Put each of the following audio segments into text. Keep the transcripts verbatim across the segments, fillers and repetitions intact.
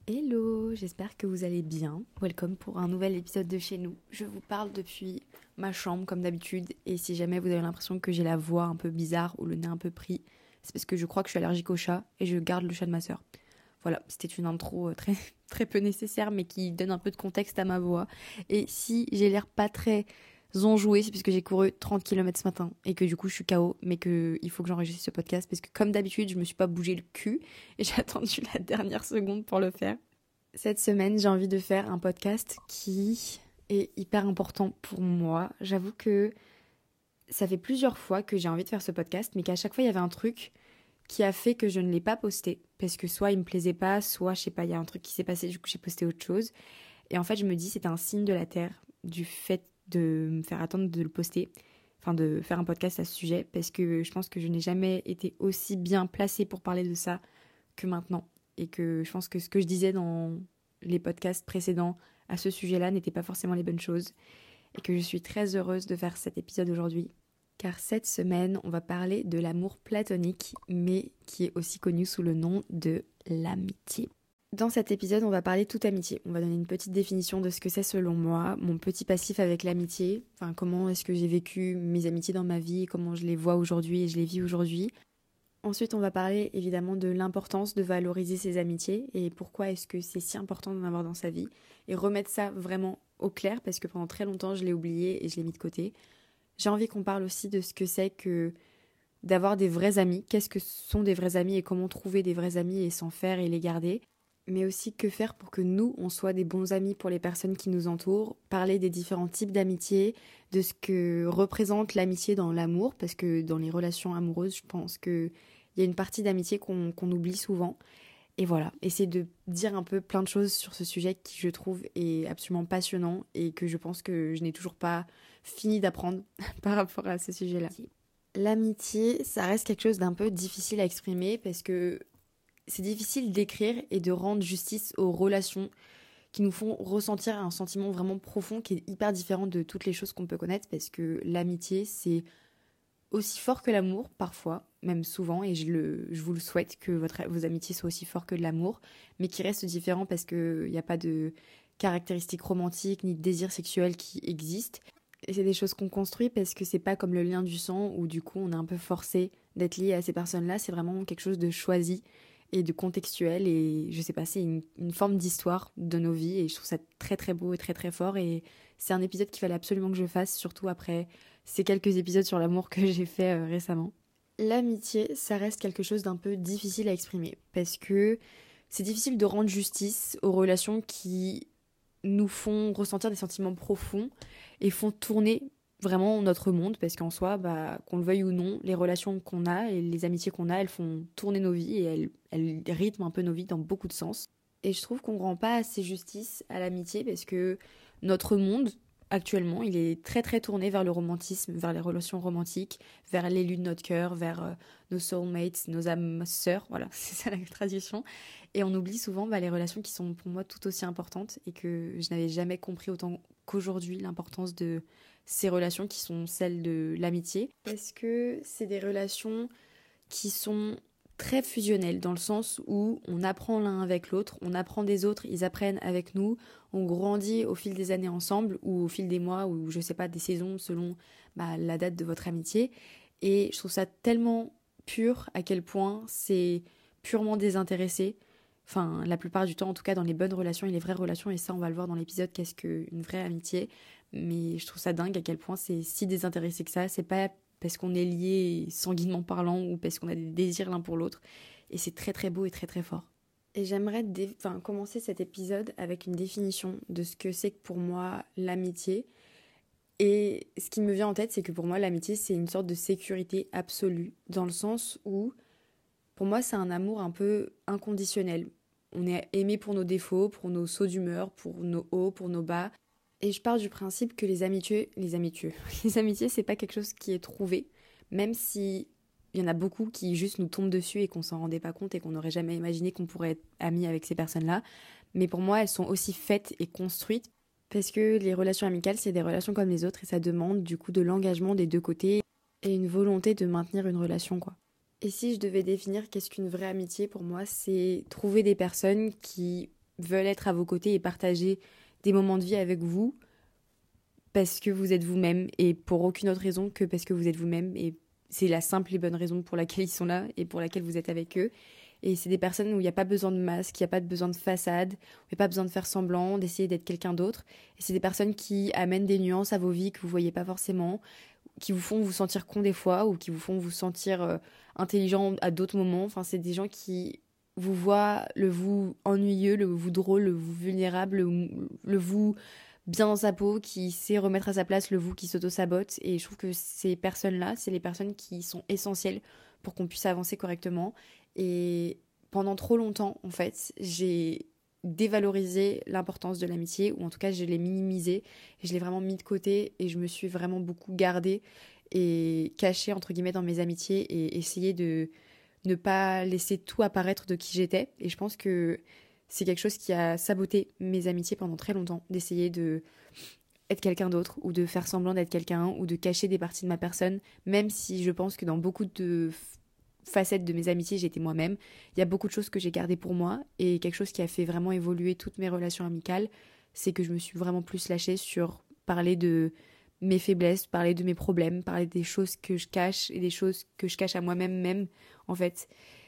Hello, j'espère que vous allez bien. Welcome pour un nouvel épisode de chez nous. Je vous parle depuis ma chambre comme d'habitude et si jamais vous avez l'impression que j'ai la voix un peu bizarre ou le nez un peu pris, c'est parce que je crois que je suis allergique au chat et je garde le chat de ma sœur. Voilà, c'était une intro très, très peu nécessaire mais qui donne un peu de contexte à ma voix. Et si j'ai l'air pas très enjouée, c'est parce que j'ai couru trente kilomètres ce matin et que du coup je suis K O mais qu'il faut que j'enregistre ce podcast parce que comme d'habitude je me suis pas bougé le cul et j'ai attendu la dernière seconde pour le faire. Cette semaine, j'ai envie de faire un podcast qui est hyper important pour moi. J'avoue que ça fait plusieurs fois que j'ai envie de faire ce podcast, mais qu'à chaque fois, il y avait un truc qui a fait que je ne l'ai pas posté. Parce que soit il me plaisait pas, soit, je sais pas, il y a un truc qui s'est passé, du coup, j'ai posté autre chose. Et en fait, je me dis, c'est un signe de la Terre, du fait de me faire attendre de le poster. Enfin, de faire un podcast à ce sujet, parce que je pense que je n'ai jamais été aussi bien placée pour parler de ça que maintenant. Et que je pense que ce que je disais dans les podcasts précédents à ce sujet-là n'étaient pas forcément les bonnes choses. Et que je suis très heureuse de faire cet épisode aujourd'hui. Car cette semaine, on va parler de l'amour platonique, mais qui est aussi connu sous le nom de l'amitié. Dans cet épisode, on va parler de toute amitié. On va donner une petite définition de ce que c'est selon moi, mon petit passif avec l'amitié, enfin comment est-ce que j'ai vécu mes amitiés dans ma vie, comment je les vois aujourd'hui et je les vis aujourd'hui. Ensuite, on va parler évidemment de l'importance de valoriser ses amitiés et pourquoi est-ce que c'est si important d'en avoir dans sa vie et remettre ça vraiment au clair parce que pendant très longtemps, je l'ai oublié et je l'ai mis de côté. J'ai envie qu'on parle aussi de ce que c'est que d'avoir des vrais amis, qu'est-ce que sont des vrais amis et comment trouver des vrais amis et s'en faire et les garder, mais aussi que faire pour que nous, on soit des bons amis pour les personnes qui nous entourent, parler des différents types d'amitié, de ce que représente l'amitié dans l'amour, parce que dans les relations amoureuses, je pense qu'il y a une partie d'amitié qu'on qu'on oublie souvent. Et voilà, essayer de dire un peu plein de choses sur ce sujet qui, je trouve, est absolument passionnant et que je pense que je n'ai toujours pas fini d'apprendre par rapport à ce sujet-là. L'amitié, ça reste quelque chose d'un peu difficile à exprimer parce que c'est difficile d'écrire et de rendre justice aux relations qui nous font ressentir un sentiment vraiment profond qui est hyper différent de toutes les choses qu'on peut connaître parce que l'amitié, c'est aussi fort que l'amour, parfois, même souvent, et je, le, je vous le souhaite que votre, vos amitiés soient aussi fortes que de l'amour, mais qui restent différents parce qu'il n'y a pas de caractéristiques romantiques ni de désir sexuel qui existent. Et c'est des choses qu'on construit parce que c'est pas comme le lien du sang où du coup on est un peu forcé d'être lié à ces personnes-là, c'est vraiment quelque chose de choisi et de contextuel et je sais pas, c'est une, une forme d'histoire de nos vies et je trouve ça très très beau et très très fort et c'est un épisode qu'il fallait absolument que je fasse, surtout après ces quelques épisodes sur l'amour que j'ai fait euh, récemment. L'amitié, ça reste quelque chose d'un peu difficile à exprimer parce que c'est difficile de rendre justice aux relations qui nous font ressentir des sentiments profonds et font tourner vraiment notre monde parce qu'en soi, bah, qu'on le veuille ou non, les relations qu'on a et les amitiés qu'on a, elles font tourner nos vies et elles, elles rythment un peu nos vies dans beaucoup de sens. Et je trouve qu'on ne rend pas assez justice à l'amitié parce que notre monde, actuellement, il est très très tourné vers le romantisme, vers les relations romantiques, vers l'élu de notre cœur, vers euh, nos soulmates, nos âmes sœurs, voilà, c'est ça la traduction. Et on oublie souvent bah, les relations qui sont pour moi tout aussi importantes et que je n'avais jamais compris autant qu'aujourd'hui l'importance de ces relations qui sont celles de l'amitié. Parce que c'est des relations qui sont très fusionnelles dans le sens où on apprend l'un avec l'autre, on apprend des autres, ils apprennent avec nous, on grandit au fil des années ensemble ou au fil des mois ou je sais pas des saisons selon bah, la date de votre amitié. Et je trouve ça tellement pur à quel point c'est purement désintéressé. Enfin, la plupart du temps, en tout cas dans les bonnes relations et les vraies relations, et ça on va le voir dans l'épisode, qu'est-ce qu'une vraie amitié. Mais je trouve ça dingue à quel point c'est si désintéressé que ça. C'est pas parce qu'on est liés sanguinement parlant ou parce qu'on a des désirs l'un pour l'autre. Et c'est très très beau et très très fort. Et j'aimerais dé- enfin, commencer cet épisode avec une définition de ce que c'est que pour moi l'amitié. Et ce qui me vient en tête, c'est que pour moi l'amitié c'est une sorte de sécurité absolue, dans le sens où pour moi c'est un amour un peu inconditionnel. On est aimé pour nos défauts, pour nos sauts d'humeur, pour nos hauts, pour nos bas. Et je pars du principe que les amitiés, les amitiés, les amitiés, c'est pas quelque chose qui est trouvé, même si il y en a beaucoup qui juste nous tombent dessus et qu'on s'en rendait pas compte et qu'on n'aurait jamais imaginé qu'on pourrait être amis avec ces personnes-là. Mais pour moi, elles sont aussi faites et construites parce que les relations amicales, c'est des relations comme les autres et ça demande du coup de l'engagement des deux côtés et une volonté de maintenir une relation, quoi. Et si je devais définir qu'est-ce qu'une vraie amitié, pour moi, c'est trouver des personnes qui veulent être à vos côtés et partager des moments de vie avec vous parce que vous êtes vous-même et pour aucune autre raison que parce que vous êtes vous-même. Et c'est la simple et bonne raison pour laquelle ils sont là et pour laquelle vous êtes avec eux. Et c'est des personnes où il n'y a pas besoin de masque, il n'y a pas besoin de façade, où il n'y a pas besoin de faire semblant, d'essayer d'être quelqu'un d'autre. Et c'est des personnes qui amènent des nuances à vos vies que vous ne voyez pas forcément, qui vous font vous sentir con des fois ou qui vous font vous sentir euh, intelligent à d'autres moments. Enfin, c'est des gens qui vous voient le vous ennuyeux, le vous drôle, le vous vulnérable, le, le vous bien dans sa peau, qui sait remettre à sa place le vous qui s'auto-sabote. Et je trouve que ces personnes-là, c'est les personnes qui sont essentielles pour qu'on puisse avancer correctement. Et pendant trop longtemps, en fait, j'ai dévalorisé l'importance de l'amitié, ou en tout cas, je l'ai minimisé, et je l'ai vraiment mis de côté, et je me suis vraiment beaucoup gardée et cachée, entre guillemets, dans mes amitiés, et essayé de ne pas laisser tout apparaître de qui j'étais. Et je pense que c'est quelque chose qui a saboté mes amitiés pendant très longtemps, d'essayer de être quelqu'un d'autre, ou de faire semblant d'être quelqu'un, ou de cacher des parties de ma personne, même si je pense que dans beaucoup de facettes de mes amitiés, j'étais moi-même. Il y a beaucoup de choses que j'ai gardées pour moi, et quelque chose qui a fait vraiment évoluer toutes mes relations amicales, c'est que je me suis vraiment plus lâchée sur parler de mes faiblesses, parler de mes problèmes, parler des choses que je cache et des choses que je cache à moi-même même, en fait.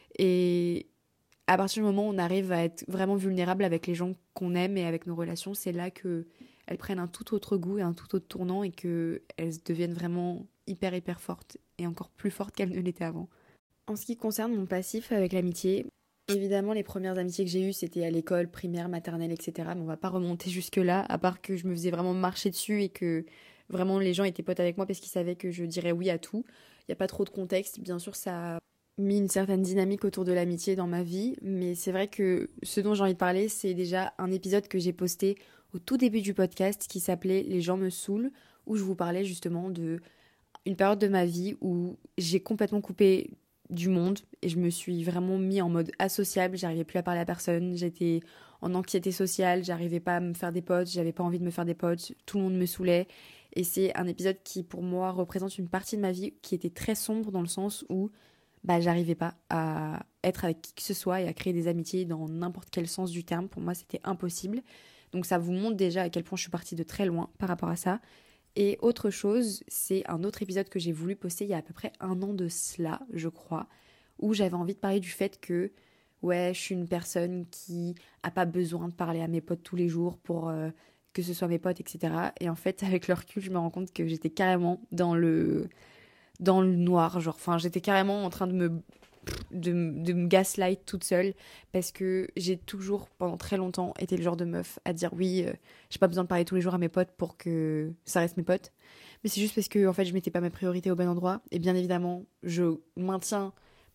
Et à partir du moment où on arrive à être vraiment vulnérable avec les gens qu'on aime et avec nos relations, c'est là que elles prennent un tout autre goût et un tout autre tournant, et qu'elles deviennent vraiment hyper hyper fortes, et encore plus fortes qu'elles ne l'étaient avant. En ce qui concerne mon passif avec l'amitié, évidemment les premières amitiés que j'ai eues c'était à l'école, primaire, maternelle, et cetera. Mais on va pas remonter jusque-là, à part que je me faisais vraiment marcher dessus et que vraiment les gens étaient potes avec moi parce qu'ils savaient que je dirais oui à tout. Il n'y a pas trop de contexte, bien sûr ça a mis une certaine dynamique autour de l'amitié dans ma vie, mais c'est vrai que ce dont j'ai envie de parler, c'est déjà un épisode que j'ai posté au tout début du podcast qui s'appelait « Les gens me saoulent », où je vous parlais justement de une période de ma vie où j'ai complètement coupé du monde et je me suis vraiment mis en mode asociable, j'arrivais plus à parler à personne, j'étais en anxiété sociale, j'arrivais pas à me faire des potes, j'avais pas envie de me faire des potes, tout le monde me saoulait. Et c'est un épisode qui pour moi représente une partie de ma vie qui était très sombre, dans le sens où bah j'arrivais pas à être avec qui que ce soit et à créer des amitiés dans n'importe quel sens du terme. Pour moi c'était impossible, donc ça vous montre déjà à quel point je suis partie de très loin par rapport à ça. Et autre chose, c'est un autre épisode que j'ai voulu poster il y a à peu près un an de cela, je crois, où j'avais envie de parler du fait que, ouais, je suis une personne qui a pas besoin de parler à mes potes tous les jours pour euh, que ce soit mes potes, et cetera. Et en fait, avec le recul, je me rends compte que j'étais carrément dans le, dans le noir, genre, enfin, j'étais carrément en train de me de, de me gaslight toute seule, parce que j'ai toujours pendant très longtemps été le genre de meuf à dire oui, euh, j'ai pas besoin de parler tous les jours à mes potes pour que ça reste mes potes, mais c'est juste parce que en fait je mettais pas mes priorités au bon endroit. Et bien évidemment je maintiens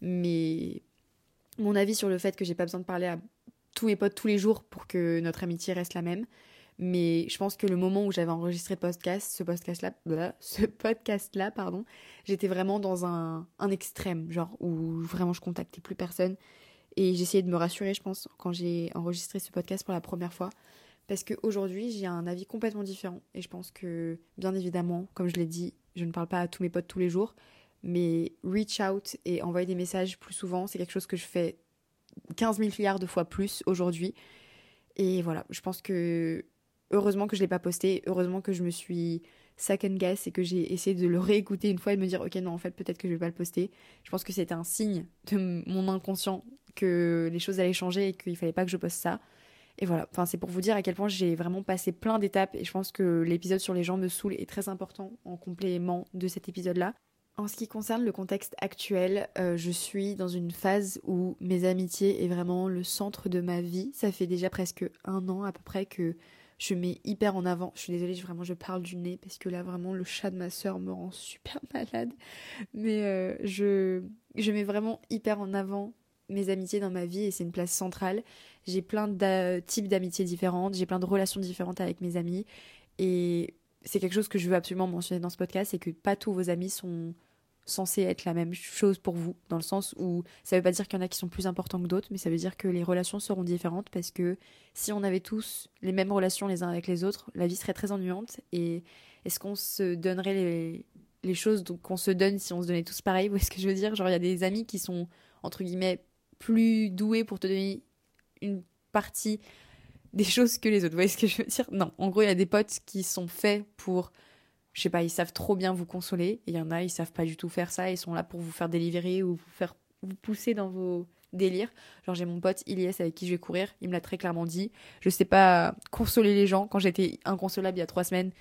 mes... mon avis sur le fait que j'ai pas besoin de parler à tous mes potes tous les jours pour que notre amitié reste la même. Mais je pense que le moment où j'avais enregistré podcast, ce podcast-là, blablabla, ce podcast-là, pardon, j'étais vraiment dans un, un extrême, genre où vraiment je contactais plus personne. Et j'essayais de me rassurer, je pense, quand j'ai enregistré ce podcast pour la première fois. Parce qu'aujourd'hui, j'ai un avis complètement différent. Et je pense que, bien évidemment, comme je l'ai dit, je ne parle pas à tous mes potes tous les jours. Mais reach out et envoyer des messages plus souvent, c'est quelque chose que je fais quinze mille milliards de fois plus aujourd'hui. Et voilà, je pense que... heureusement que je ne l'ai pas posté, heureusement que je me suis second guess et que j'ai essayé de le réécouter une fois et de me dire ok non en fait peut-être que je vais pas le poster. Je pense que c'était un signe de mon inconscient que les choses allaient changer et qu'il fallait pas que je poste ça. Et voilà, enfin c'est pour vous dire à quel point j'ai vraiment passé plein d'étapes, et je pense que l'épisode sur les gens me saoulent est très important en complément de cet épisode-là. En ce qui concerne le contexte actuel, euh, je suis dans une phase où mes amitiés est vraiment le centre de ma vie. Ça fait déjà presque un an à peu près que je mets hyper en avant. Je suis désolée, je, vraiment je parle du nez parce que là vraiment le chat de ma sœur me rend super malade. Mais euh, je, je mets vraiment hyper en avant mes amitiés dans ma vie et c'est une place centrale. J'ai plein de types d'amitiés différentes, j'ai plein de relations différentes avec mes amis et c'est quelque chose que je veux absolument mentionner dans ce podcast, c'est que pas tous vos amis sont censés être la même chose pour vous, dans le sens où ça veut pas dire qu'il y en a qui sont plus importants que d'autres, mais ça veut dire que les relations seront différentes, parce que si on avait tous les mêmes relations les uns avec les autres, la vie serait très ennuyante. Et est-ce qu'on se donnerait les, les choses qu'on se donne si on se donnait tous pareil? Ou est-ce que je veux dire, genre il y a des amis qui sont entre guillemets plus doués pour te donner une partie des choses que les autres. Vous voyez ce que je veux dire? Non, en gros, il y a des potes qui sont faits pour, je sais pas, ils savent trop bien vous consoler. Et il y en a, ils savent pas du tout faire ça. Ils sont là pour vous faire délirer ou vous faire vous pousser dans vos délires. Genre, j'ai mon pote Ilyes avec qui je vais courir. Il me l'a très clairement dit. Je sais pas consoler les gens. Quand j'étais inconsolable il y a trois semaines,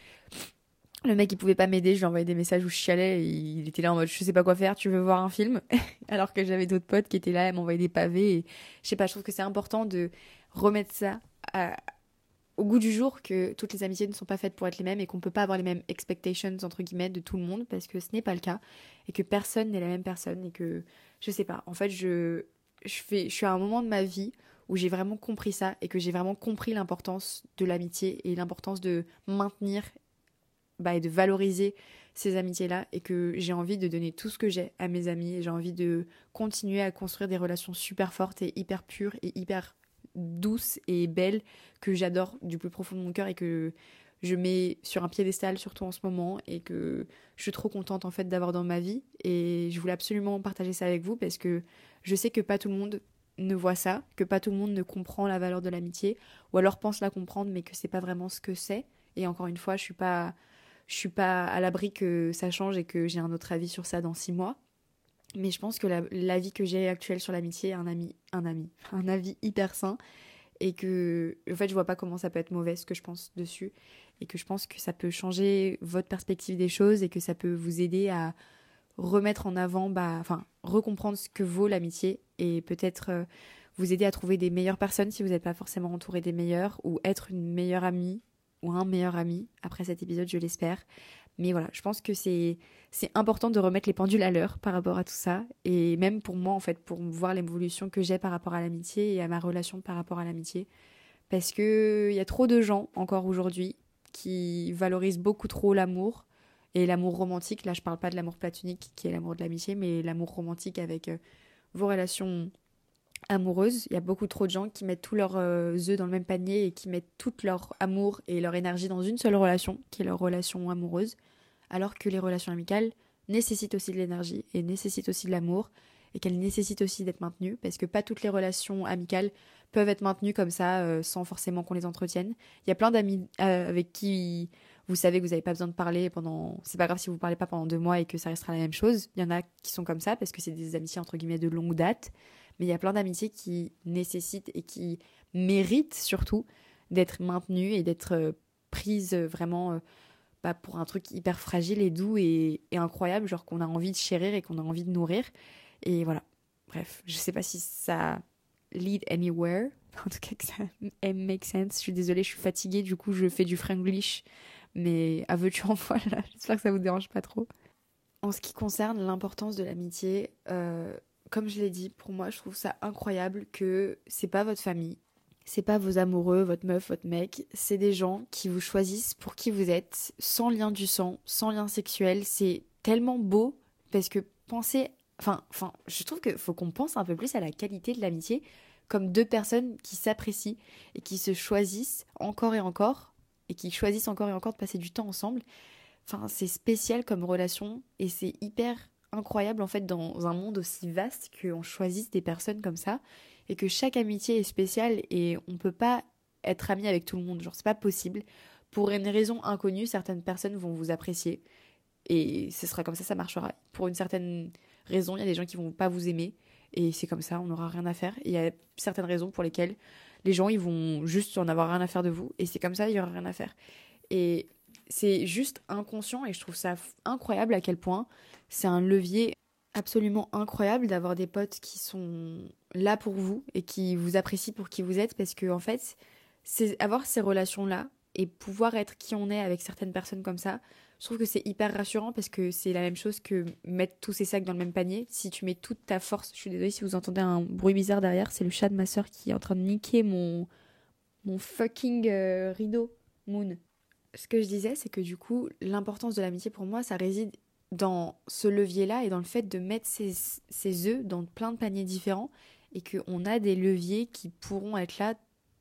le mec, il pouvait pas m'aider. Je lui envoyais des messages où je chialais. Et il était là en mode, je sais pas quoi faire. Tu veux voir un film? Alors que j'avais d'autres potes qui étaient là, à m'envoyer des pavés. Et je sais pas, je trouve que c'est important de remettre ça à, au goût du jour, que toutes les amitiés ne sont pas faites pour être les mêmes et qu'on peut pas avoir les mêmes expectations entre guillemets de tout le monde, parce que ce n'est pas le cas et que personne n'est la même personne. Et que je sais pas, en fait je je fais je suis à un moment de ma vie où j'ai vraiment compris ça et que j'ai vraiment compris l'importance de l'amitié et l'importance de maintenir, bah, et de valoriser ces amitiés-là, et que j'ai envie de donner tout ce que j'ai à mes amis, et j'ai envie de continuer à construire des relations super fortes et hyper pures et hyper douces et belles, que j'adore du plus profond de mon cœur et que je mets sur un piédestal, surtout en ce moment, et que je suis trop contente en fait d'avoir dans ma vie. Et je voulais absolument partager ça avec vous parce que je sais que pas tout le monde ne voit ça, que pas tout le monde ne comprend la valeur de l'amitié, ou alors pense la comprendre mais que c'est pas vraiment ce que c'est. Et encore une fois, je suis pas je suis pas à l'abri que ça change et que j'ai un autre avis sur ça dans six mois. Mais je pense que la- l'avis que j'ai actuel sur l'amitié est un ami, un ami, un avis hyper sain, et que, en fait, je vois pas comment ça peut être mauvais ce que je pense dessus, et que je pense que ça peut changer votre perspective des choses et que ça peut vous aider à remettre en avant, bah, enfin, recomprendre ce que vaut l'amitié, et peut-être euh, vous aider à trouver des meilleures personnes si vous n'êtes pas forcément entouré des meilleures, ou être une meilleure amie ou un meilleur ami après cet épisode, je l'espère. Mais voilà, je pense que c'est c'est important de remettre les pendules à l'heure par rapport à tout ça, et même pour moi en fait, pour voir l'évolution que j'ai par rapport à l'amitié et à ma relation par rapport à l'amitié, parce que il y a trop de gens encore aujourd'hui qui valorisent beaucoup trop l'amour, et l'amour romantique. Là, je parle pas de l'amour platonique qui est l'amour de l'amitié, mais l'amour romantique avec euh, vos relations amoureuses. Il y a beaucoup trop de gens qui mettent tous leurs euh, œufs dans le même panier et qui mettent tout leur amour et leur énergie dans une seule relation, qui est leur relation amoureuse, alors que les relations amicales nécessitent aussi de l'énergie et nécessitent aussi de l'amour, et qu'elles nécessitent aussi d'être maintenues, parce que pas toutes les relations amicales peuvent être maintenues comme ça euh, sans forcément qu'on les entretienne. Il y a plein d'amis euh, avec qui vous savez que vous n'avez pas besoin de parler pendant... C'est pas grave si vous parlez pas pendant deux mois et que ça restera la même chose. Il y en a qui sont comme ça parce que c'est des amitiés entre guillemets de longue date, mais il y a plein d'amitiés qui nécessitent et qui méritent surtout d'être maintenues et d'être euh, prises euh, vraiment... euh, bah, pour un truc hyper fragile et doux et, et incroyable, genre qu'on a envie de chérir et qu'on a envie de nourrir. Et voilà. Bref, je sais pas si ça lead anywhere. En tout cas, que ça make sense. Je suis désolée, je suis fatiguée, du coup, je fais du franglish. Mais à veux-tu en voilà. J'espère que ça vous dérange pas trop. En ce qui concerne l'importance de l'amitié, euh, comme je l'ai dit, pour moi, je trouve ça incroyable que c'est pas votre famille, c'est pas vos amoureux, votre meuf, votre mec, c'est des gens qui vous choisissent pour qui vous êtes, sans lien du sang, sans lien sexuel. C'est tellement beau parce que pensez, enfin, enfin, je trouve qu'il faut qu'on pense un peu plus à la qualité de l'amitié comme deux personnes qui s'apprécient et qui se choisissent encore et encore, et qui choisissent encore et encore de passer du temps ensemble. Enfin, c'est spécial comme relation et c'est hyper incroyable en fait dans un monde aussi vaste qu'on choisisse des personnes comme ça, et que chaque amitié est spéciale et on peut pas être ami avec tout le monde. Genre, c'est pas possible. Pour une raison inconnue, certaines personnes vont vous apprécier et ce sera comme ça, ça marchera. Pour une certaine raison, il y a des gens qui vont pas vous aimer et c'est comme ça, on n'aura rien à faire. Et il y a certaines raisons pour lesquelles les gens ils vont juste en avoir rien à faire de vous et c'est comme ça, il y aura rien à faire. Et c'est juste inconscient et je trouve ça incroyable à quel point c'est un levier absolument incroyable d'avoir des potes qui sont là pour vous et qui vous apprécient pour qui vous êtes, parce que en fait, c'est avoir ces relations-là et pouvoir être qui on est avec certaines personnes comme ça, je trouve que c'est hyper rassurant, parce que c'est la même chose que mettre tous ces sacs dans le même panier. Si tu mets toute ta force, je suis désolée si vous entendez un bruit bizarre derrière, c'est le chat de ma soeur qui est en train de niquer mon, mon fucking euh, rideau, Moon. Ce que je disais, c'est que du coup, l'importance de l'amitié pour moi, ça réside dans ce levier-là et dans le fait de mettre ses, ses œufs dans plein de paniers différents, et qu'on a des leviers qui pourront être là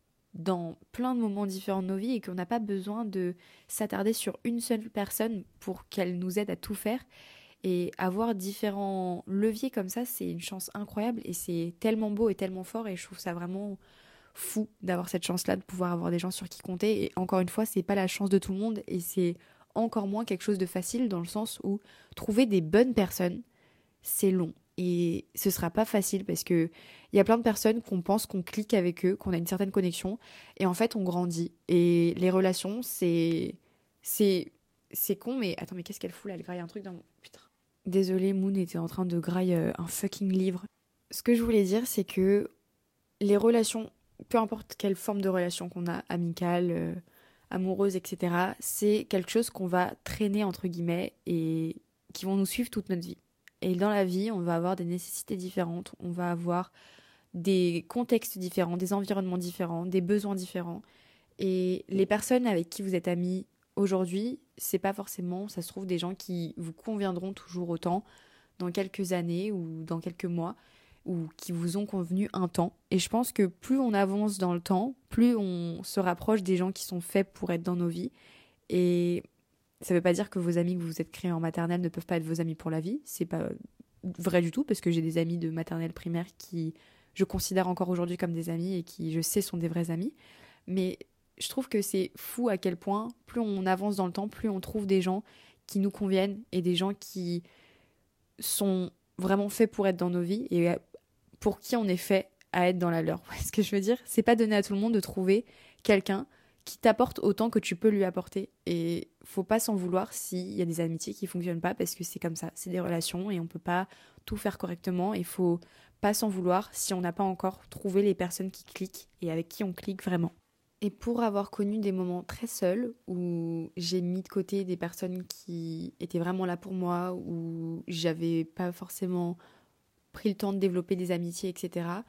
dans plein de moments différents de nos vies, et qu'on n'a pas besoin de s'attarder sur une seule personne pour qu'elle nous aide à tout faire. Et avoir différents leviers comme ça, c'est une chance incroyable et c'est tellement beau et tellement fort, et je trouve ça vraiment fou d'avoir cette chance-là, de pouvoir avoir des gens sur qui compter. Et encore une fois, c'est pas la chance de tout le monde et c'est encore moins quelque chose de facile dans le sens où trouver des bonnes personnes, c'est long. Et ce sera pas facile parce que il y a plein de personnes qu'on pense qu'on clique avec eux, qu'on a une certaine connexion et en fait on grandit. Et les relations, c'est c'est c'est con, mais attends, mais qu'est-ce qu'elle fout là? Elle graille un truc dans mon... Putain. Désolée, Moon était en train de grailler euh, un fucking livre. Ce que je voulais dire, c'est que les relations, peu importe quelle forme de relation qu'on a, amicale, euh, amoureuse, et cetera, c'est quelque chose qu'on va traîner, entre guillemets, et qui vont nous suivre toute notre vie. Et dans la vie, on va avoir des nécessités différentes, on va avoir des contextes différents, des environnements différents, des besoins différents. Et les personnes avec qui vous êtes amis aujourd'hui, c'est pas forcément, ça se trouve, des gens qui vous conviendront toujours autant dans quelques années ou dans quelques mois, ou qui vous ont convenu un temps. Et je pense que plus on avance dans le temps, plus on se rapproche des gens qui sont faits pour être dans nos vies. Et ça veut pas dire que vos amis que vous vous êtes créés en maternelle ne peuvent pas être vos amis pour la vie. C'est pas vrai du tout, parce que j'ai des amis de maternelle primaire qui je considère encore aujourd'hui comme des amis et qui, je sais, sont des vrais amis. Mais je trouve que c'est fou à quel point, plus on avance dans le temps, plus on trouve des gens qui nous conviennent et des gens qui sont vraiment faits pour être dans nos vies et pour qui on est fait à être dans la leur. Ce que je veux dire, c'est pas donné à tout le monde de trouver quelqu'un qui t'apporte autant que tu peux lui apporter. Et faut pas s'en vouloir s'il y a des amitiés qui fonctionnent pas, parce que c'est comme ça, c'est des relations et on peut pas tout faire correctement. Il faut pas s'en vouloir si on n'a pas encore trouvé les personnes qui cliquent et avec qui on clique vraiment. Et pour avoir connu des moments très seuls où j'ai mis de côté des personnes qui étaient vraiment là pour moi, où j'avais pas forcément pris le temps de développer des amitiés, et cetera.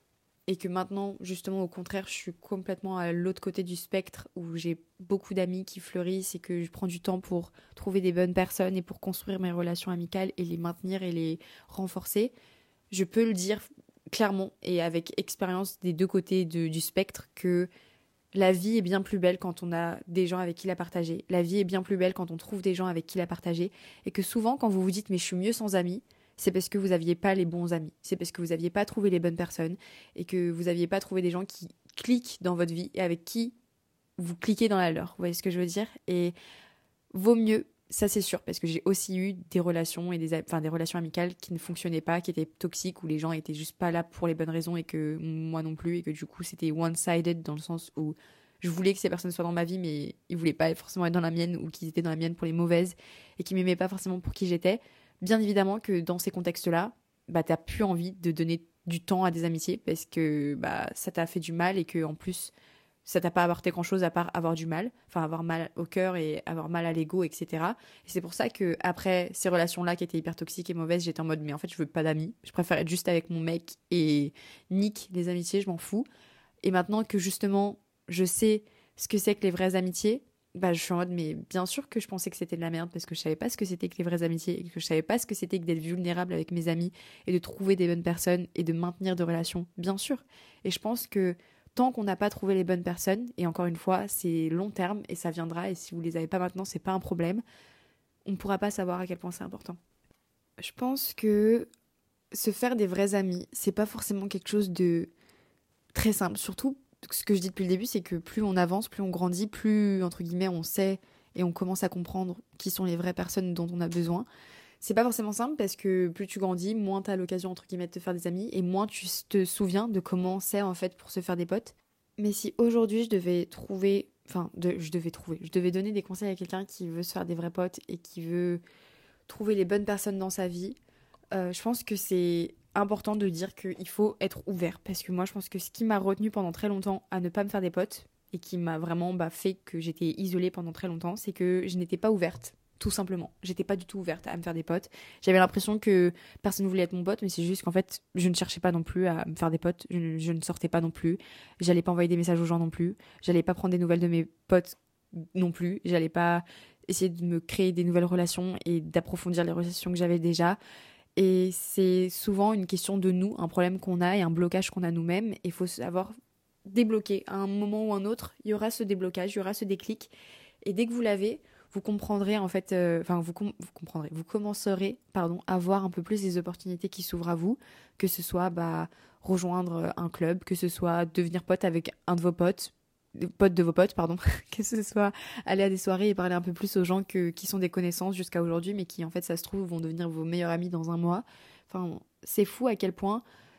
Et que maintenant, justement, au contraire, je suis complètement à l'autre côté du spectre où j'ai beaucoup d'amis qui fleurissent et que je prends du temps pour trouver des bonnes personnes et pour construire mes relations amicales et les maintenir et les renforcer. Je peux le dire clairement et avec expérience des deux côtés de, du spectre que la vie est bien plus belle quand on a des gens avec qui la partager. La vie est bien plus belle quand on trouve des gens avec qui la partager. Et que souvent, quand vous vous dites « mais je suis mieux sans amis », c'est parce que vous n'aviez pas les bons amis. C'est parce que vous n'aviez pas trouvé les bonnes personnes et que vous n'aviez pas trouvé des gens qui cliquent dans votre vie et avec qui vous cliquez dans la leur. Vous voyez ce que je veux dire? Et vaut mieux, ça c'est sûr, parce que j'ai aussi eu des relations et des, enfin, des relations amicales qui ne fonctionnaient pas, qui étaient toxiques, où les gens étaient juste pas là pour les bonnes raisons et que moi non plus, et que du coup c'était one-sided dans le sens où je voulais que ces personnes soient dans ma vie, mais ils voulaient pas forcément être dans la mienne, ou qu'ils étaient dans la mienne pour les mauvaises et qu'ils m'aimaient pas forcément pour qui j'étais. Bien évidemment que dans ces contextes-là, bah, t'as plus envie de donner du temps à des amitiés parce que bah, ça t'a fait du mal et que en plus, ça t'a pas apporté grand-chose à part avoir du mal, enfin avoir mal au cœur et avoir mal à l'ego, et cetera. Et c'est pour ça que après ces relations-là qui étaient hyper toxiques et mauvaises, j'étais en mode mais en fait je veux pas d'amis, je préfère être juste avec mon mec et nique les amitiés, je m'en fous. Et maintenant que justement je sais ce que c'est que les vraies amitiés, bah je suis en mode mais bien sûr que je pensais que c'était de la merde parce que je savais pas ce que c'était que les vraies amitiés et que je savais pas ce que c'était que d'être vulnérable avec mes amis et de trouver des bonnes personnes et de maintenir des relations, bien sûr. Et je pense que tant qu'on n'a pas trouvé les bonnes personnes, et encore une fois c'est long terme et ça viendra, et si vous les avez pas maintenant c'est pas un problème, on ne pourra pas savoir à quel point c'est important. Je pense que se faire des vrais amis, c'est pas forcément quelque chose de très simple, surtout ce que je dis depuis le début, c'est que plus on avance, plus on grandit, plus, entre guillemets, on sait et on commence à comprendre qui sont les vraies personnes dont on a besoin. C'est pas forcément simple parce que plus tu grandis, moins t'as l'occasion, entre guillemets, de te faire des amis et moins tu te souviens de comment c'est, en fait, pour se faire des potes. Mais si aujourd'hui je devais trouver, enfin, de, je devais trouver, je devais donner des conseils à quelqu'un qui veut se faire des vrais potes et qui veut trouver les bonnes personnes dans sa vie, euh, je pense que c'est important de dire qu'il faut être ouvert, parce que moi je pense que ce qui m'a retenu pendant très longtemps à ne pas me faire des potes et qui m'a vraiment bah, fait que j'étais isolée pendant très longtemps, c'est que je n'étais pas ouverte, tout simplement. J'étais pas du tout ouverte à me faire des potes. J'avais l'impression que personne ne voulait être mon pote, mais c'est juste qu'en fait je ne cherchais pas non plus à me faire des potes, je ne, je ne sortais pas non plus, j'allais pas envoyer des messages aux gens non plus, j'allais pas prendre des nouvelles de mes potes non plus, j'allais pas essayer de me créer des nouvelles relations et d'approfondir les relations que j'avais déjà. Et c'est souvent une question de nous, un problème qu'on a et un blocage qu'on a nous-mêmes. Et il faut savoir débloquer. À un moment ou un autre, il y aura ce déblocage, il y aura ce déclic. Et dès que vous l'avez, vous comprendrez en fait, euh, enfin vous, com- vous comprendrez, vous commencerez, pardon, à voir un peu plus les opportunités qui s'ouvrent à vous, que ce soit bah rejoindre un club, que ce soit devenir pote avec un de vos potes, potes de vos potes, pardon, que ce soit aller à des soirées et parler un peu plus aux gens que, qui sont des connaissances jusqu'à aujourd'hui, mais qui en fait, ça se trouve, vont devenir vos meilleurs amis dans un mois. Enfin, c'est fou à quel point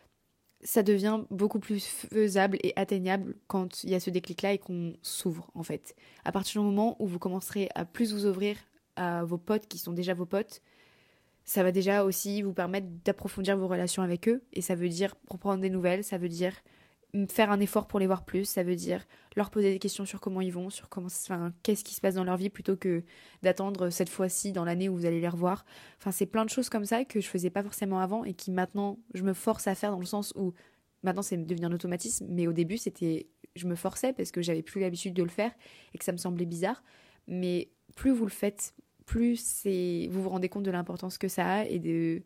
ça devient beaucoup plus faisable et atteignable quand il y a ce déclic-là et qu'on s'ouvre, en fait. À partir du moment où vous commencerez à plus vous ouvrir à vos potes qui sont déjà vos potes, ça va déjà aussi vous permettre d'approfondir vos relations avec eux. Et ça veut dire reprendre des nouvelles, ça veut dire faire un effort pour les voir plus, ça veut dire leur poser des questions sur comment ils vont, sur comment, enfin, qu'est-ce qui se passe dans leur vie plutôt que d'attendre cette fois-ci dans l'année où vous allez les revoir. Enfin, c'est plein de choses comme ça que je faisais pas forcément avant et qui maintenant je me force à faire dans le sens où maintenant c'est devenu un automatisme, mais au début c'était je me forçais parce que j'avais plus l'habitude de le faire et que ça me semblait bizarre. Mais plus vous le faites, plus c'est vous vous rendez compte de l'importance que ça a et de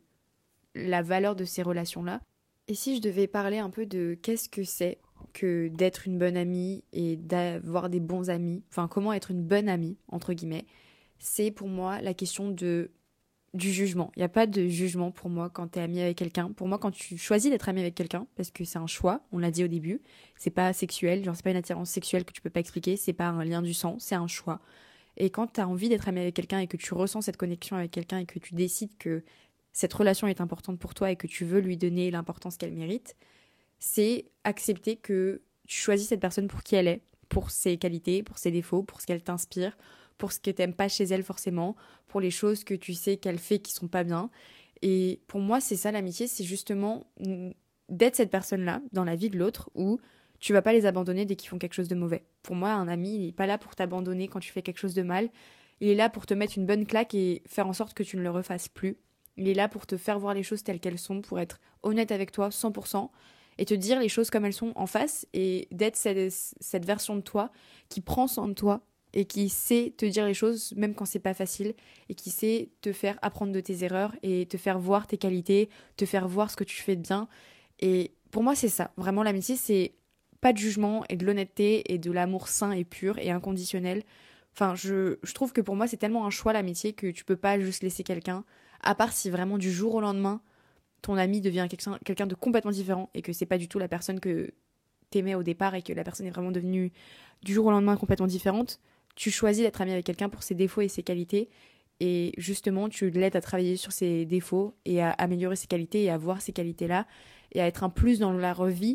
la valeur de ces relations-là. Et si je devais parler un peu de qu'est-ce que c'est que d'être une bonne amie et d'avoir des bons amis, enfin comment être une bonne amie, entre guillemets, c'est pour moi la question de, du jugement. Il n'y a pas de jugement pour moi quand tu es ami avec quelqu'un. Pour moi, quand tu choisis d'être ami avec quelqu'un, parce que c'est un choix, on l'a dit au début, c'est pas sexuel, genre c'est pas une attirance sexuelle que tu peux pas expliquer, c'est pas un lien du sang, c'est un choix. Et quand tu as envie d'être ami avec quelqu'un et que tu ressens cette connexion avec quelqu'un et que tu décides que cette relation est importante pour toi et que tu veux lui donner l'importance qu'elle mérite, c'est accepter que tu choisis cette personne pour qui elle est, pour ses qualités, pour ses défauts, pour ce qu'elle t'inspire, pour ce que t'aimes pas chez elle forcément, pour les choses que tu sais qu'elle fait qui sont pas bien. Et pour moi, c'est ça l'amitié, c'est justement d'être cette personne-là dans la vie de l'autre où tu vas pas les abandonner dès qu'ils font quelque chose de mauvais. Pour moi, un ami, il est pas là pour t'abandonner quand tu fais quelque chose de mal, il est là pour te mettre une bonne claque et faire en sorte que tu ne le refasses plus. Il est là pour te faire voir les choses telles qu'elles sont, pour être honnête avec toi, cent pour cent, et te dire les choses comme elles sont en face, et d'être cette, cette version de toi qui prend soin de toi, et qui sait te dire les choses, même quand c'est pas facile, et qui sait te faire apprendre de tes erreurs, et te faire voir tes qualités, te faire voir ce que tu fais de bien. Et pour moi, c'est ça. Vraiment, l'amitié, c'est pas de jugement, et de l'honnêteté, et de l'amour sain et pur, et inconditionnel. Enfin, je, je trouve que pour moi, c'est tellement un choix, l'amitié, que tu peux pas juste laisser quelqu'un. À part si vraiment du jour au lendemain, ton ami devient quelqu'un, quelqu'un de complètement différent et que c'est pas du tout la personne que t'aimais au départ et que la personne est vraiment devenue du jour au lendemain complètement différente, tu choisis d'être ami avec quelqu'un pour ses défauts et ses qualités et justement tu l'aides à travailler sur ses défauts et à améliorer ses qualités et à voir ces qualités-là et à être un plus dans leur vie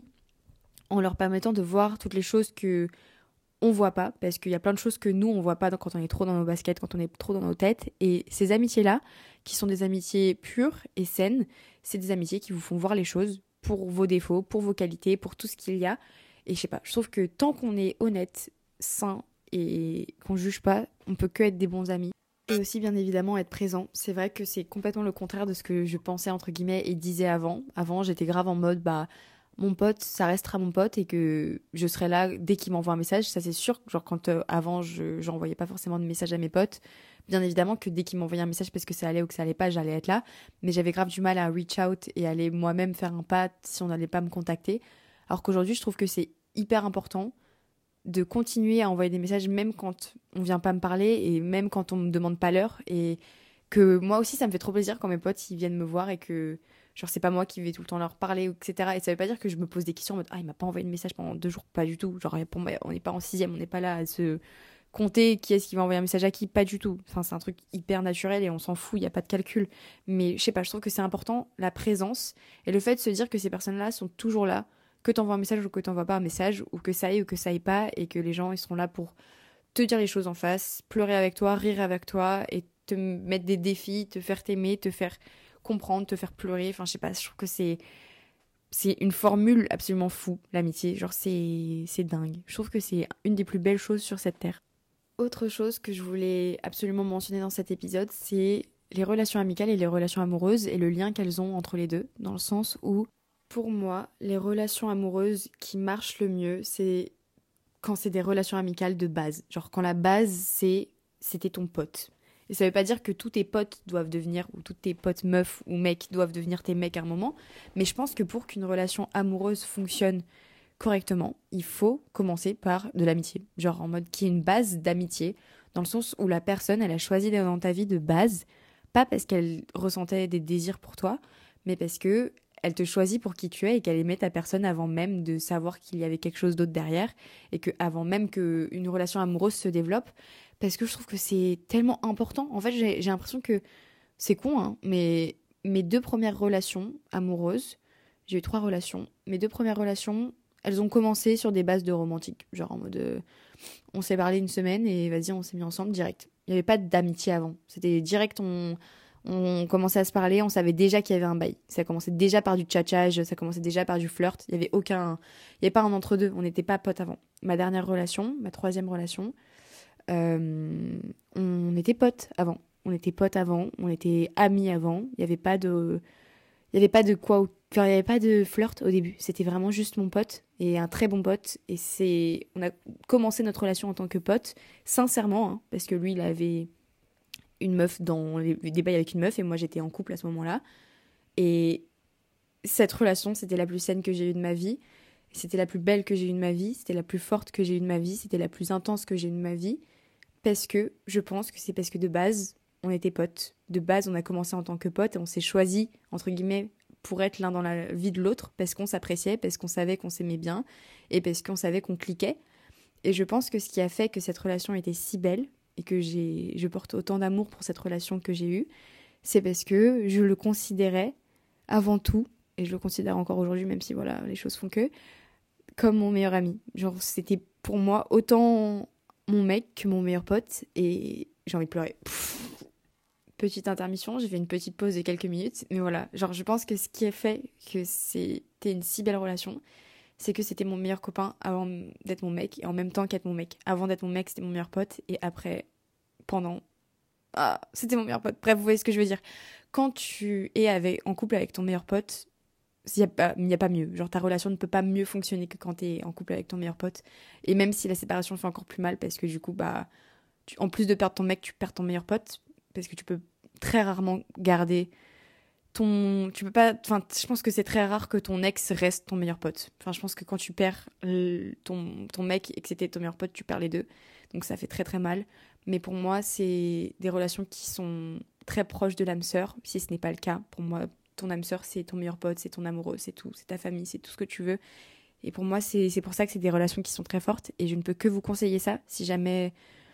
en leur permettant de voir toutes les choses que on voit pas, parce qu'il y a plein de choses que nous on voit pas quand on est trop dans nos baskets, quand on est trop dans nos têtes, et ces amitiés-là, qui sont des amitiés pures et saines, c'est des amitiés qui vous font voir les choses pour vos défauts, pour vos qualités, pour tout ce qu'il y a, et je sais pas, je trouve que tant qu'on est honnête, sain, et qu'on juge pas, on peut que être des bons amis. Et aussi bien évidemment être présent. C'est vrai que c'est complètement le contraire de ce que je pensais entre guillemets et disais avant. Avant j'étais grave en mode bah mon pote, ça restera mon pote et que je serai là dès qu'il m'envoie un message, ça c'est sûr. Genre quand euh, avant, je j'envoyais pas forcément de message à mes potes. Bien évidemment que dès qu'ils m'envoyaient un message parce que ça allait ou que ça allait pas, j'allais être là. Mais j'avais grave du mal à reach out et aller moi-même faire un pas si on n'allait pas me contacter. Alors qu'aujourd'hui, je trouve que c'est hyper important de continuer à envoyer des messages même quand on vient pas me parler et même quand on me demande pas l'heure. Et que moi aussi, ça me fait trop plaisir quand mes potes ils viennent me voir et que genre c'est pas moi qui vais tout le temps leur parler, et cetera. Et ça veut pas dire que je me pose des questions en mode ah il m'a pas envoyé de message pendant deux jours, pas du tout. Genre pour moi on n'est pas en sixième, on n'est pas là à se compter qui est-ce qui va envoyer un message à qui, pas du tout. Enfin c'est un truc hyper naturel et on s'en fout, il y a pas de calcul. Mais je sais pas, je trouve que c'est important la présence et le fait de se dire que ces personnes-là sont toujours là, que t'envoies un message ou que t'envoies pas un message, ou que ça aille ou que ça aille pas, et que les gens ils seront là pour te dire les choses en face, pleurer avec toi, rire avec toi et te mettre des défis, te faire t'aimer, te faire comprendre, te faire pleurer. Enfin, je sais pas, je trouve que c'est c'est une formule absolument fou, l'amitié. Genre, c'est c'est dingue. Je trouve que c'est une des plus belles choses sur cette terre. Autre chose que je voulais absolument mentionner dans cet épisode, c'est les relations amicales et les relations amoureuses et le lien qu'elles ont entre les deux, dans le sens où, pour moi, les relations amoureuses qui marchent le mieux, c'est quand c'est des relations amicales de base. Genre, quand la base, c'est c'était ton pote. Et ça veut pas dire que tous tes potes doivent devenir, ou toutes tes potes meufs ou mecs doivent devenir tes mecs à un moment, mais je pense que pour qu'une relation amoureuse fonctionne correctement, il faut commencer par de l'amitié. Genre en mode qui est une base d'amitié, dans le sens où la personne, elle a choisi d'être dans ta vie de base, pas parce qu'elle ressentait des désirs pour toi, mais parce que elle te choisit pour qui tu es et qu'elle aimait ta personne avant même de savoir qu'il y avait quelque chose d'autre derrière et que avant même qu'une relation amoureuse se développe. Parce que je trouve que c'est tellement important. En fait, j'ai, j'ai l'impression que c'est con, hein, mais mes deux premières relations amoureuses, j'ai eu trois relations, mes deux premières relations, elles ont commencé sur des bases de romantique. Genre en mode, euh, on s'est parlé une semaine et vas-y, on s'est mis ensemble direct. Il n'y avait pas d'amitié avant. C'était direct, on, on commençait à se parler, on savait déjà qu'il y avait un bail. Ça commençait déjà par du tchatchage, ça commençait déjà par du flirt. Il n'y avait aucun, il n'y avait pas un entre-deux, on n'était pas potes avant. Ma dernière relation, ma troisième relation, euh, on était potes avant. On était potes avant, on était amis avant. Il n'y avait pas de, il y avait pas de quoi, enfin, il y avait pas de flirt au début. C'était vraiment juste mon pote et un très bon pote. Et c'est, on a commencé notre relation en tant que pote, sincèrement, hein, parce que lui, il avait une meuf dans les, des bails avec une meuf et moi, j'étais en couple à ce moment-là. Et cette relation, c'était la plus saine que j'ai eue de ma vie. C'était la plus belle que j'ai eue de ma vie. C'était la plus forte que j'ai eue de ma vie. C'était la plus intense que j'ai eue de ma vie. Parce que je pense que c'est parce que de base, on était potes. De base, on a commencé en tant que potes et on s'est choisi, entre guillemets, pour être l'un dans la vie de l'autre, parce qu'on s'appréciait, parce qu'on savait qu'on s'aimait bien et parce qu'on savait qu'on cliquait. Et je pense que ce qui a fait que cette relation était si belle et que j'ai, je porte autant d'amour pour cette relation que j'ai eue, c'est parce que je le considérais avant tout, et je le considère encore aujourd'hui, même si voilà, les choses font que, comme mon meilleur ami. Genre, c'était pour moi autant mon mec que mon meilleur pote, et j'ai envie de pleurer. Pff. Petite intermission, j'ai fait une petite pause de quelques minutes, mais voilà, genre je pense que ce qui a fait que c'était une si belle relation, c'est que c'était mon meilleur copain avant d'être mon mec, et en même temps qu'être mon mec. Avant d'être mon mec, c'était mon meilleur pote, et après, pendant... Ah, c'était mon meilleur pote. Bref, vous voyez ce que je veux dire. Quand tu es avec, en couple avec ton meilleur pote, il n'y a, pas- il y a pas mieux. Genre ta relation ne peut pas mieux fonctionner que quand tu es en couple avec ton meilleur pote. Et même si la séparation fait encore plus mal, parce que du coup, bah, tu- en plus de perdre ton mec, tu perds ton meilleur pote, parce que tu peux très rarement garder ton... Tu peux pas... Enfin, je pense que c'est très rare que ton ex reste ton meilleur pote. Enfin, je pense que quand tu perds le- ton, ton mec et que c'était ton meilleur pote, tu perds les deux. Donc ça fait très très mal. Mais pour moi, c'est des relations qui sont très proches de l'âme sœur, si ce n'est pas le cas. Pour moi, ton âme sœur, c'est ton meilleur pote, c'est ton amoureux, c'est tout. C'est ta famille, c'est tout ce que tu veux. Et pour moi, c'est c'est pour ça que c'est des relations qui sont très fortes. Et je ne peux que vous conseiller ça. Si jamais,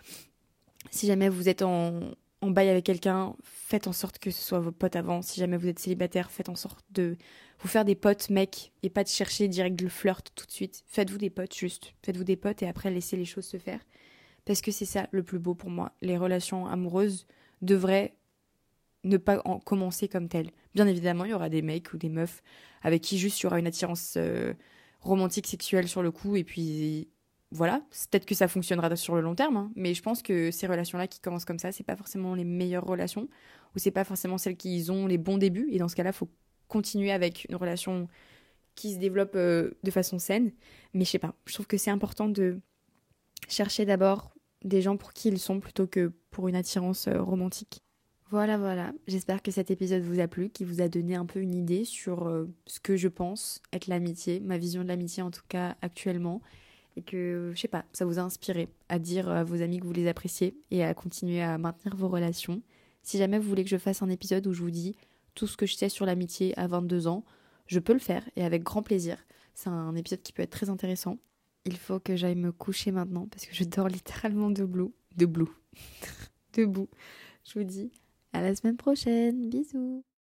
si jamais vous êtes en, en bail avec quelqu'un, faites en sorte que ce soit vos potes avant. Si jamais vous êtes célibataire, faites en sorte de vous faire des potes mecs et pas de chercher direct le flirt tout de suite. Faites-vous des potes juste. Faites-vous des potes et après laissez les choses se faire. Parce que c'est ça le plus beau pour moi. Les relations amoureuses devraient ne pas en commencer comme telles. Bien évidemment, il y aura des mecs ou des meufs avec qui juste il y aura une attirance euh, romantique, sexuelle sur le coup, et puis voilà, c'est peut-être que ça fonctionnera sur le long terme, hein, mais je pense que ces relations-là qui commencent comme ça, c'est pas forcément les meilleures relations, ou c'est pas forcément celles qui ont les bons débuts, et dans ce cas-là, il faut continuer avec une relation qui se développe euh, de façon saine. Mais je sais pas, je trouve que c'est important de chercher d'abord des gens pour qui ils sont plutôt que pour une attirance euh, romantique. Voilà, voilà. J'espère que cet épisode vous a plu, qu'il vous a donné un peu une idée sur euh, ce que je pense être l'amitié, ma vision de l'amitié en tout cas actuellement, et que, je sais pas, ça vous a inspiré à dire à vos amis que vous les appréciez et à continuer à maintenir vos relations. Si jamais vous voulez que je fasse un épisode où je vous dis tout ce que je sais sur l'amitié à vingt-deux ans, je peux le faire et avec grand plaisir. C'est un épisode qui peut être très intéressant. Il faut que j'aille me coucher maintenant parce que je dors littéralement debout. Debout. Debout. Je vous dis à la semaine prochaine. Bisous.